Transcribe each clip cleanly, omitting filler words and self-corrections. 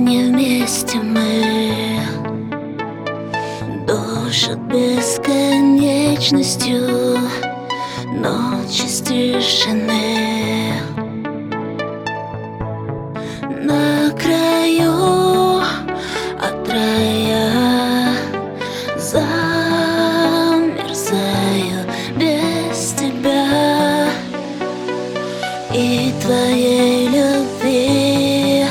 не вместе мы душат бесконечностью ночи с тишины. На краю от рая замерзаю без тебя и твоей любви.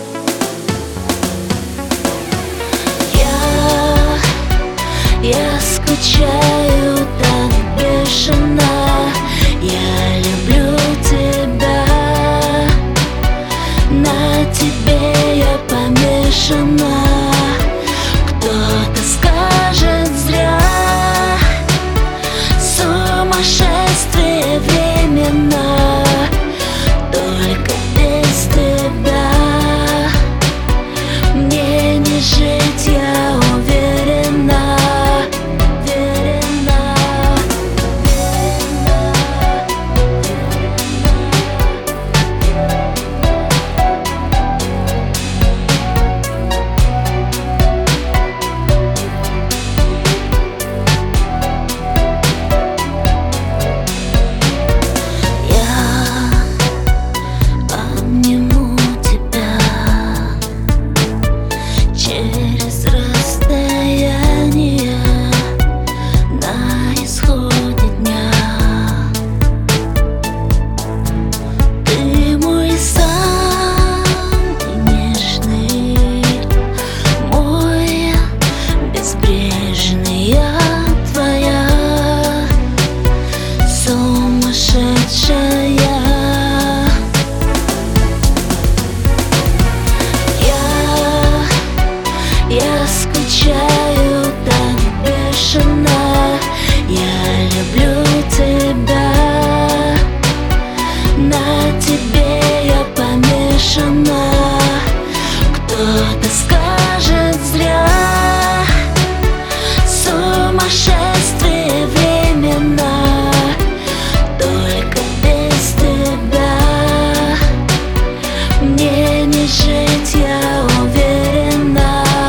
Я скучаю так бешено, я люблю тебя, на тебе я помешана. Кто-то скажет зря, сумасшествие временно, только без тебя мне не жить, я уверена. Я скучаю так бешено, я люблю тебя, на тебе я помешана. Кто-то скажет зря, сумасшествие временно, только без тебя мне не жить, я уверена.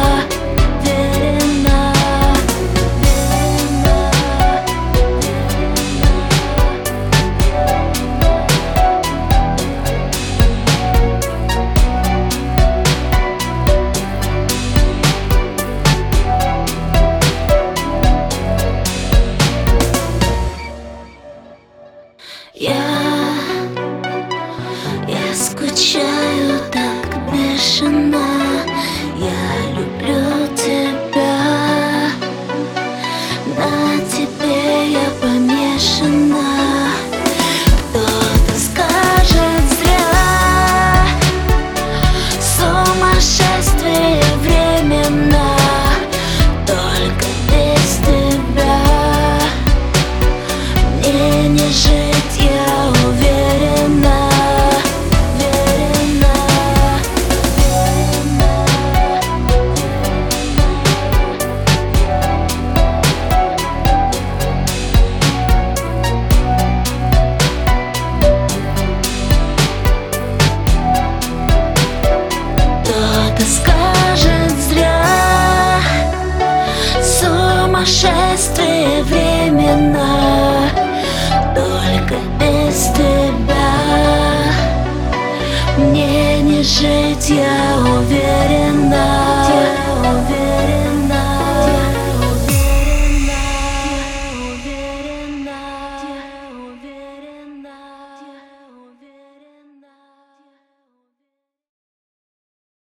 Я скучаю так бешено, я люблю тебя, на тебе я помешана. Кто-то скажет зря, сумасшествие временно, только без тебя мне не жить, я уверена. Кто-то скажет зря, сумасшествие временно, только без тебя мне не жить, я уверена.